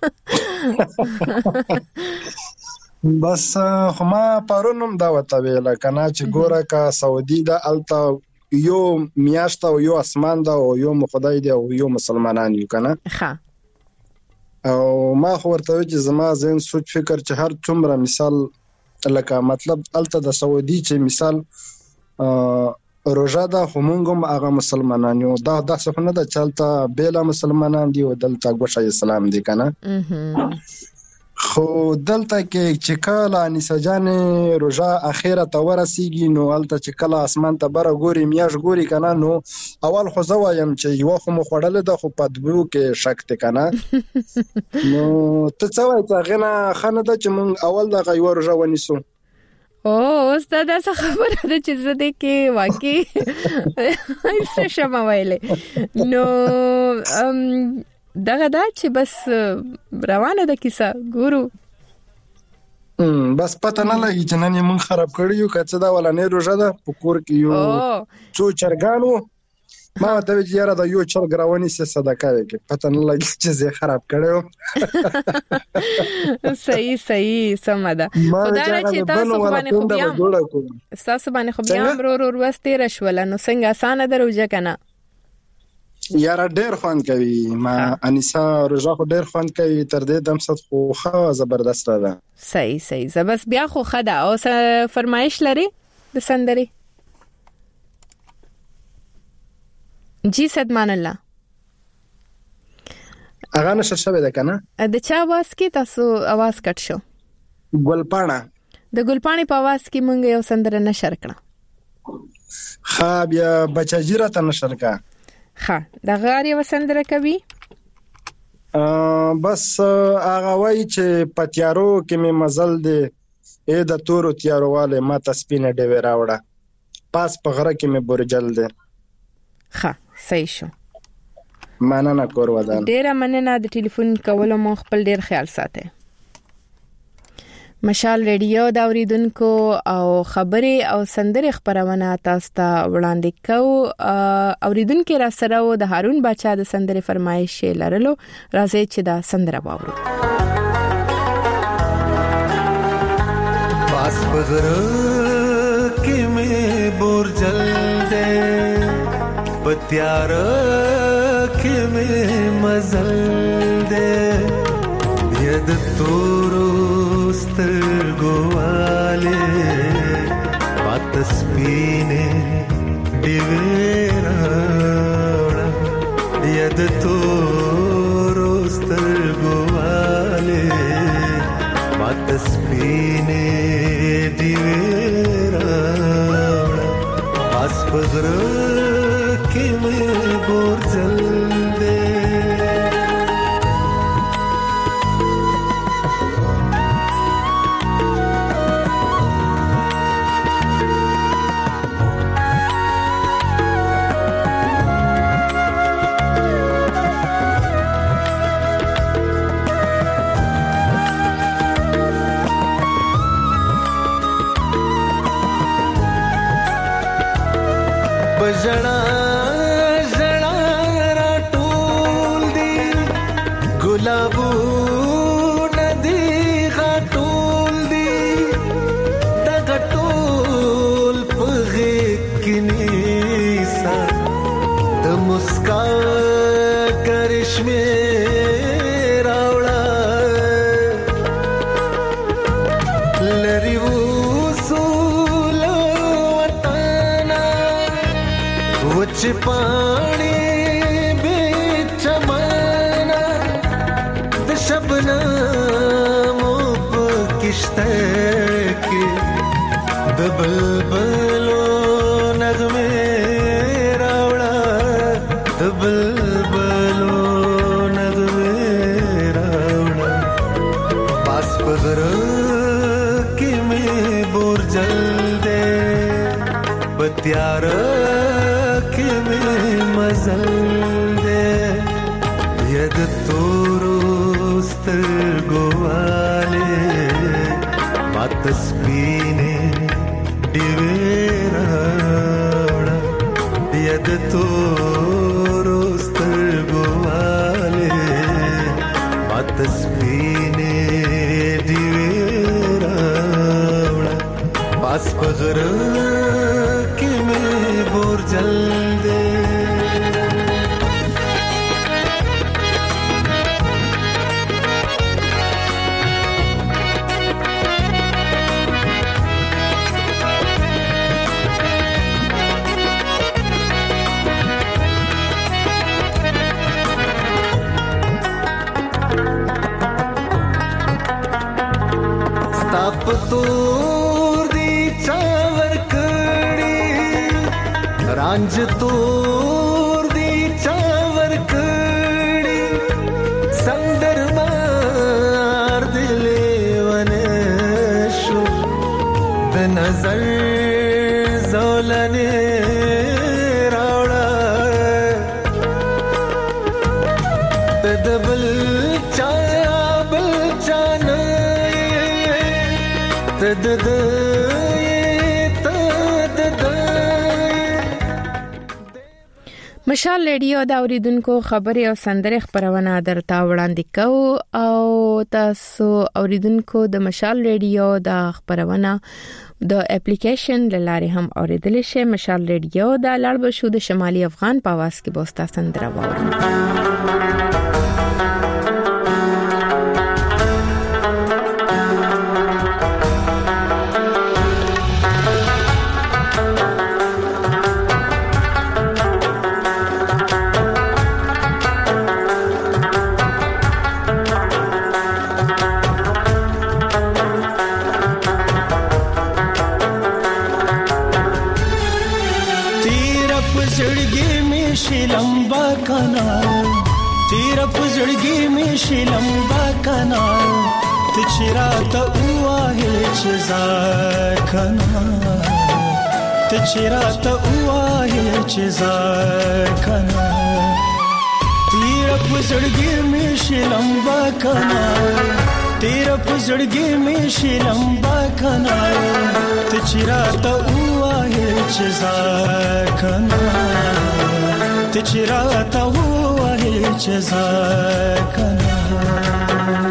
بس خو ما پرونم دا وته ویل کنه چې ګوره کا سعودي دا التا یو میاشت او یو اسمان دا او یو خدای دی او یو مسلمانان یو کنه ها او ما خو ورته چې زما ذهن سوچ فکر چې هر څومره مثال لکه مطلب الته د سعودي چې مثال روزه دا همغه هغه مسلمانان یو دا د څه نه د چلته بیل مسلمانان دی او دلته ګوشه اسلام دی کنه خو دلته کې چې کله انسجان روزه اخیره ته ورسیږي نو الته چې کله اسمان ته بره ګوري میاش ګوري کنه نو اول خو زوایم چې یو خو مخړل د خو پدبو کې شک ته کنه نو ته څه وایې غنا خنه د چې مونږ اول د غیور روزه ونیسو او استاد څه خبره ده چې زده کې واقعي څه شمه وایله نو ام دغه دا چې بس روانه ده کیسه ګورو بس پته نه لګی چې نن یې مون خراب کړیو کڅ دا ولنې روزه ده په کور کې یو څو چرګانو ما ته وی یاره دا یو چرګ راونی سه صدقه وکي پته نه لګی چې زه خراب کړیو صحیح صحیح سمدا خدای چې تاسو باندې خو بیا تاسو باندې خو بیا ورو ورو ورسته رشول نو څنګه اسانه دروځه کنه یاره ډېر خوان کوي ما انیسا روزه خو ډېر خوان کوي تر دې دم صد خو خو زبردست ده صحیح صحیح زبس بیا خو خدا او فرمایش لري د سندري جی سیدمان الله اغه نشه شوه ده کنه د چا आवाज کې تاسو आवाज کټ شو ګلپاڼه د ګلپاڼې په आवाज کې مونږ یو سندره نشر کړه ها بیا بچاجیره ته نشر کا ها د غاری وسندره کوي بس هغه وای چې پتیارو کې می مزل دی اې د تورو تیارواله ما تسپینه دی راوړه پاس په غره کې می برجل دی ها صحیح شو مننه کور ودان ډیره مننه د ټلیفون کولو مو خپل ډیر خیال ساتئ مشال ریډیو دا اوریدونکو او خبري او سندري خبرونه تاسو ته وړاندې کوو اوریدونکو را سره و د هارون بچا د سندري فرمایش لرلو راځي چې دا سندره واورو پاس بغره کې مې برجل دې پتیار کې مې مزل دې ید تورو سترګواله بات سپینه دیویراړه ید تورو سترګواله بات سپینه دیویراړه اس پغر کې مې ګورځل ژړا ژړا را ټول دي ګلابونه دي غټول دي دا غټول په غېږ کې نیسه د مسکا کرشمې راوړه لري چې پانی بیچ مانا د شبنم په کشته کې د بلبلو نغمه راوړه د بلبلو نغمه راوړه پاس پغر کې مې بورجل دې پتیار مزل دے ید تورو سترګواله مات سپینه دیویراړه ید تورو سترګواله مات سپینه دیویراړه پاس پغر کې مې بورجل तोर दी चावर कड़ी रांझ तोर दी चावर कड़ी संदर मार दिले वनशु द नजर जोलने रावड़ा तदबल चाया बल चाना तद مشال ریډیو دا اوریدونکو خبري او سندره خبرونه درته وړاندې کوو او تاسو اوریدونکو د مشال ریډیو دا خبرونه د اپلیکیشن لاره هم اوریدل شي. مشال ریډیو دا لړ بشو د شمالي افغان په واس کې بوستا سندره ووري. लंबा कनाल तेरा पुजड़गी में शी लंबा कनाल तिचरा तो हुआ है चिजा कनाल तिचरा तो हुआ है चिजा कनाल तेरा पुजड़गी में शी लंबा कनाल तेरा पुजड़गी में शी लंबा कनाल तिचरा तो हुआ है चिजा कनाल तिचरा तो हुआ है चिजा कनाल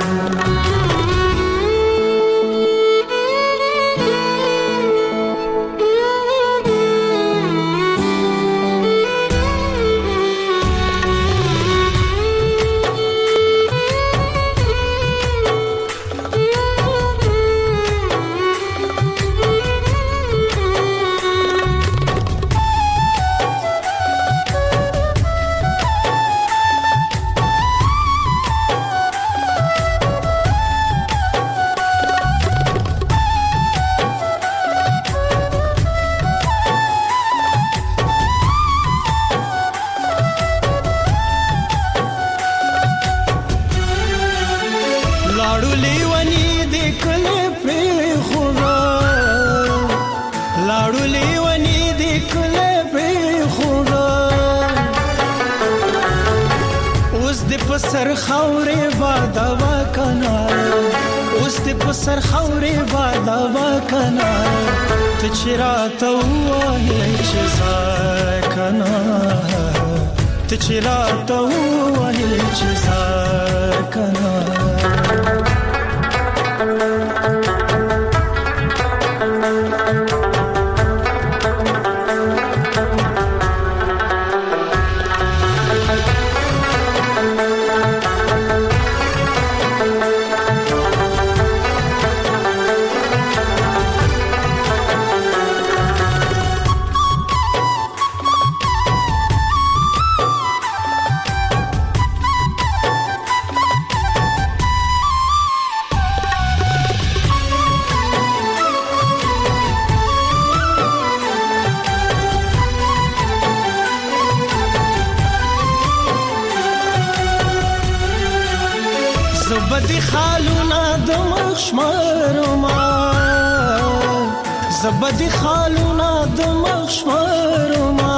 سر خاورې بادوا کنا اوس دې په سر خاورې بادوا کنا ته چې راته وایې چې زه کنا ته چې راته وایې چې زه کنا زبدي خالونا د مخشمرما زبدي خالونا د مخشمرما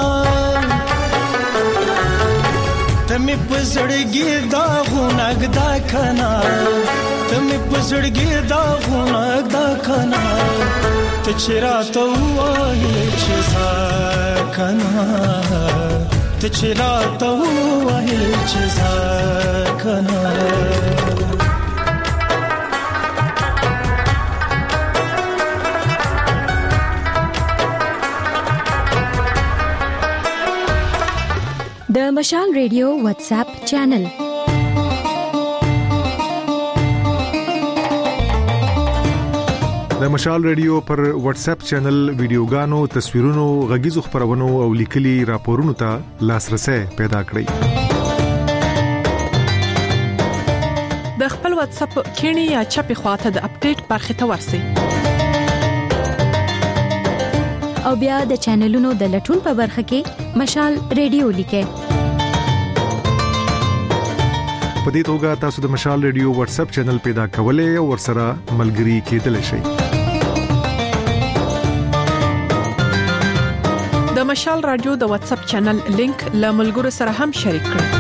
تمه پزړګي دا غونګ دا کنا تمه پزړګي دا غونګ دا کنا ته چیرته وایې چې زه کنا ته چیرته وایې چې زه کنا د مشال ریډیو واتس اپ چینل د مشال ریډیو پر واتس اپ چینل ویډیوګانو، تصویرونو، غږیزو خبرونو او لیکلي راپورونو ته لاسرسي پیدا کړئ. د خپل واتس اپ کینی یا چپی خواته د اپډیټ برخه ته ورسئ او بیا د چینلونو د لټون په برخه کې مشال ریډیو لیکئ. په دې توګه تاسو د مشال ریډیو واتس اپ چینل پیدا کولای او ورسره ملګري کېدلی شئ. د مشال رادیو د واتس اپ چینل لینک له ملګرو سره هم شریک کړئ.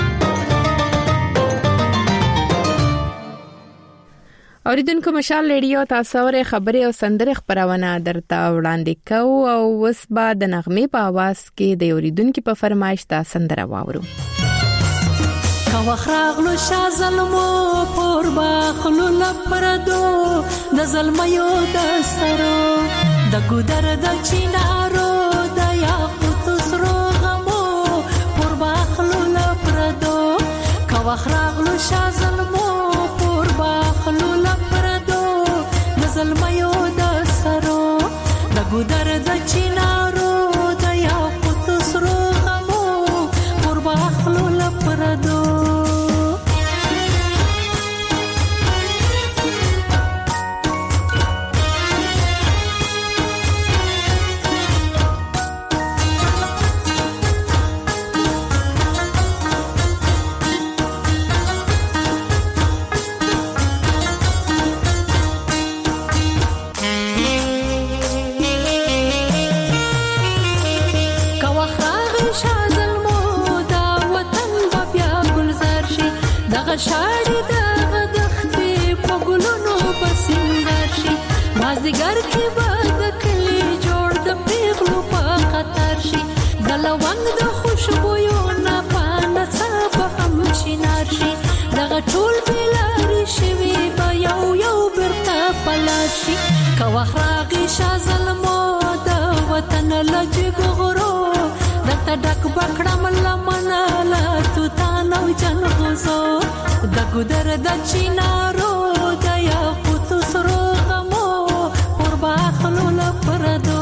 اوریدونکو مشال ریډیو تاسو ورې خبري او سندره خبرونه درته وړاندې کوو او اوس به د نغمې په आवाज کې د اوریدونکو په فرمایش تا سندره واورو. کا وخراغلو شاه ظلمو پور باخلو لپردو د ظلميو د سرو د ګودر د چینارو د یاقوت سرو غمو پور باخلو لپردو کا وخراغلو شاه ظلمو پور باخلو لپردو د ظلميو د سرو د ګودر د چینارو د یاقوت سرو غمو پور باخلو لپردو شاړي د غدختې په ګلونو بسنګر شي مازدیګر کې به د کلی جوړ د پیغلو په خطر شي د لونګ د خوشبویو نه پاند صاحب هم شینار شي دغه ټول بلاري شوي به یو یو برته پلار شي که وخراغي شاه ظلمو د وطن لجګ غرو دته ډک بکړم لمنه لا تو تانو جن غوزو د ګودر د چینارو د یاقوت سرو غمو پر باخلو لپردو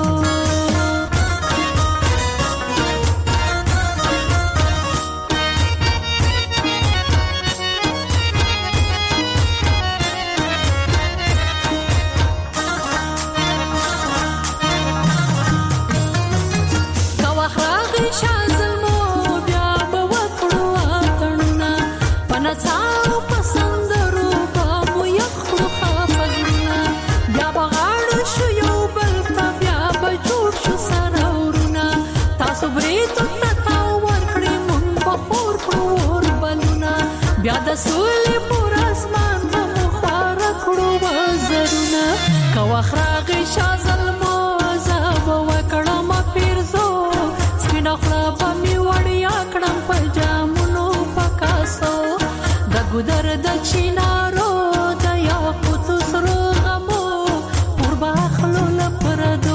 د سولې پر اسمان په خار کړو وزرونه کوا خراغي شازلمو زاب وکړم پیرزو سپینا خراب می وړیا کړم په جامونو پکاسو د ګدر د چینارو د یاقوت سرو غمو پر باخلو لپردو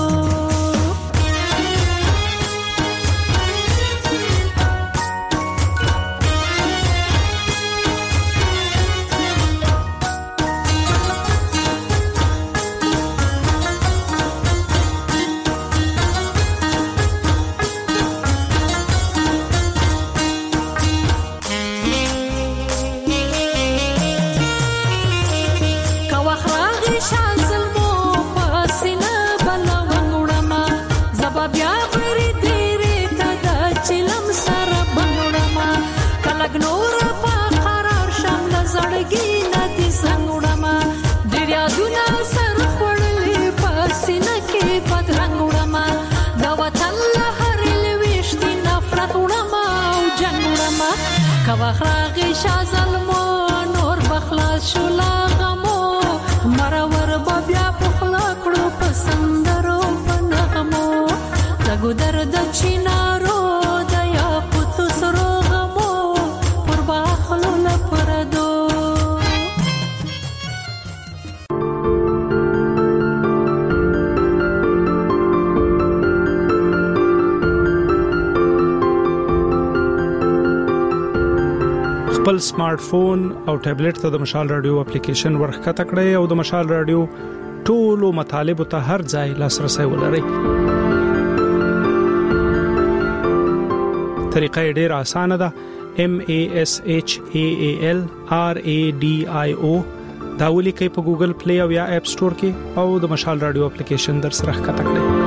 واخراغي شازلمو نور بخلاص شولا غمو مرور بیا پخلا کړو پسندرو پنغمو دغه درد چینارو د یاقوت سرو غمو پر باخلو لپردو خپل سمارټ فون او ټابلیټ ته د مشال رادیو اپلیکیشن ورخکته کړئ او د مشال رادیو ټولو مطالبه ته هر ځای لاسرسي ولرئ. طریقه ډیره اسانه ده. M A S H A A L R A D I O دا ولیکئ په ګوګل پلی او یا اپ سٹور کې او د مشال رادیو اپلیکیشن در سره ښکته کړئ.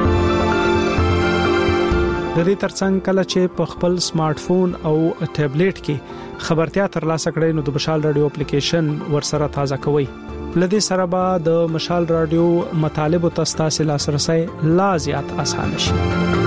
د دې ترڅنګ کله چې په خپل سمارټ فون او ټابلیټ کې خبرتیا ترلاسه کړئ نو د مشال رادیو اپلیکیشن ورسره تازه کوئ. لدې سره به د مشال رادیو مطالب او تاسو لاسرسي لا زیات اسانه شي.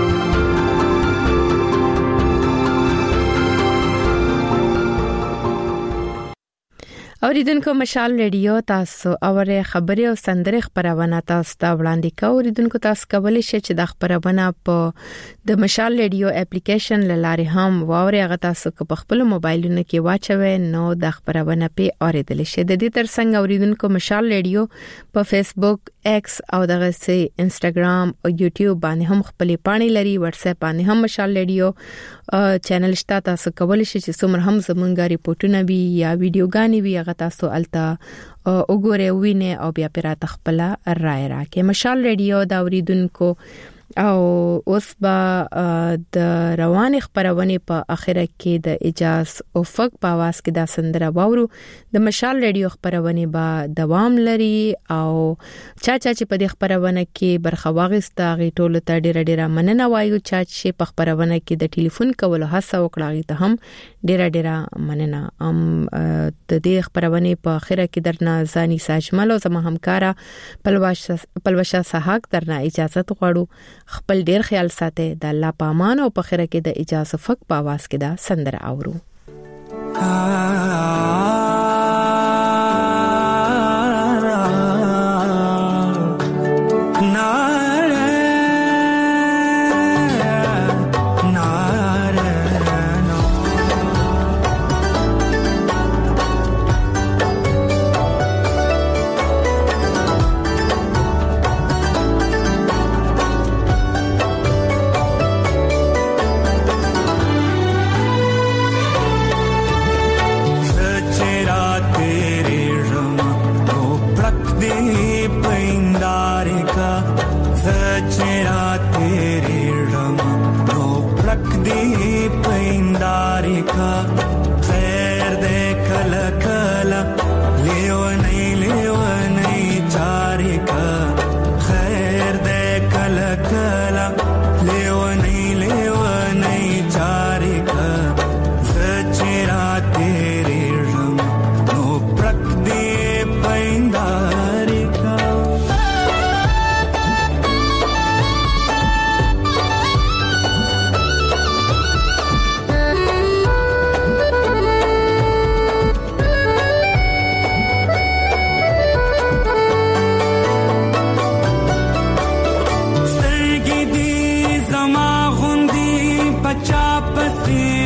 اوریدونکو مشال ریډیو تاسو اوره خبري او سندره خبرونه تاسو ته وړاندې کوي. اوریدونکو تاسو کولی شئ چې د خبرونه په د مشال ریډیو اپلیکیشن لاره هم واوري هغه تاسو په خپل موبایلونو کې واچوي نو د خبرونه په اوریدل شي. د دې ترڅنګ اوریدونکو مشال ریډیو په فیسبوک ایکس او دغه سي انستګرام او یوټیوب باندې هم خپل پاڼې لري. واتس اپ باندې هم مشال ریډیو چینل شته. تاسو کولی شئ چې څومره هم زمونږه ریپورتونه وي یا ویډیوګانې وي تاسو التا وګوره وینه او بیا پراته خپل رائے راکې. مشال ریډیو دا اوریدونکو او اوس با د روان خبرونه په اخره کې د اجاز او فق په आवाज کې دا سندره باورو. د مشال ریډیو خبرونه با دوام لري او چا چا چې په دې خبرونه کې برخه واغسته غي ټول ته ډیر ډیر مننه وایو. چا چې په خبرونه کې د ټلیفون کولو هڅه وکړه ته هم ډیر ډیر مننه. ام د دې خبرونه په اخره کې درنه ځاني ساجمل او زما همکارا پلوشا پلوشا سحق درنه اجازه غواړو. خپل ډیر خیال ساتئ. د الله پامان او په خیره کې د اجازه فق په आवाज کې دا سندره اورو.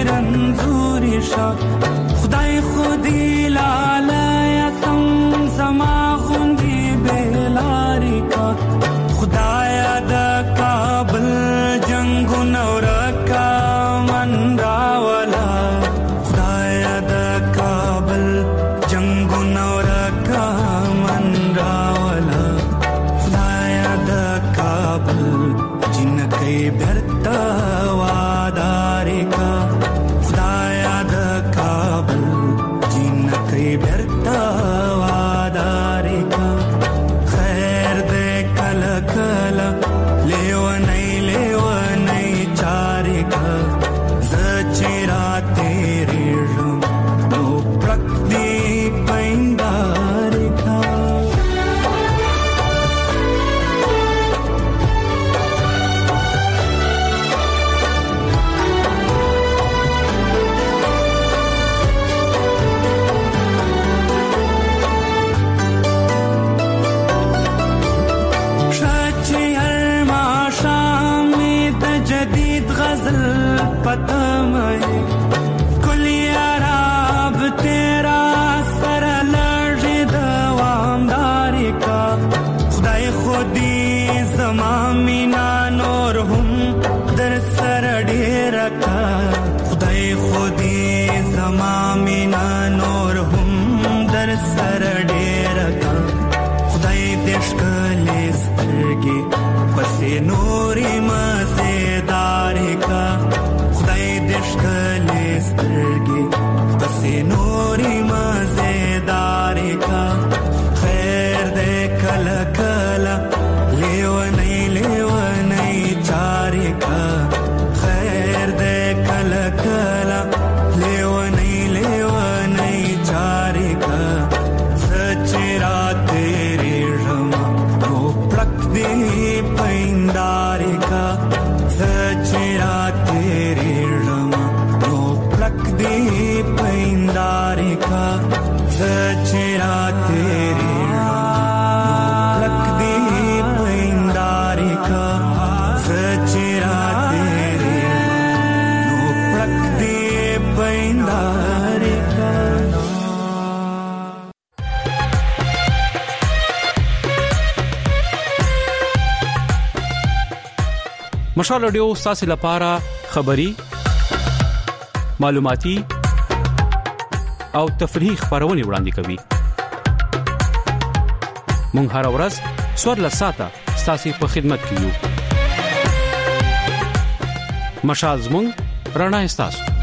رنځوري شا خدای خودي لاله یا سم زما غوندي بلاری کا خدایا د کابل جنگونه ورکا من راولا خدایا د کابل جنگونه ورکا من راولا خدایا د کابل جنکې برتا وادارې کا خدایا د کابل جنکې برتا وادارې کا خیر دې کله کله لیونی لیونی چارې کا زچرا تیرې ژوند نو پرک دې پیندارې کا पता मैं कुली आराब तेरा सर लड़े दवामदारी का खुदाई खुदी ज़मामीना नूर हम दर सर डेरा का खुदाई खुदी ज़मामीना नूर हम दर सर डेरा का खुदाई देश कले स्तरगे पसे नूरी मज़ेदारी का दशकले स्तरगे पसे नूरी मजेदारी का खैर दे कला कला लेवनई लेवनई चारी का खैर दे कला कला लेवनई लेवनई चारी का सचरा तेरे रमा वो प्लक दे पैंदारी का सचरा तेरे दे पैंदारे का सचरा तेरे रख दे पैंदारे का सचरा तेरे रख दे पैंदारे का مشال رادیو ستاسو لپاره خبری معلوماتي او تفریحي خبرونه وړاندې کوي. مونږ هر ورځ څوار لساته ستاسو په خدمت کې یو. مشال زموږ رڼا ستاسو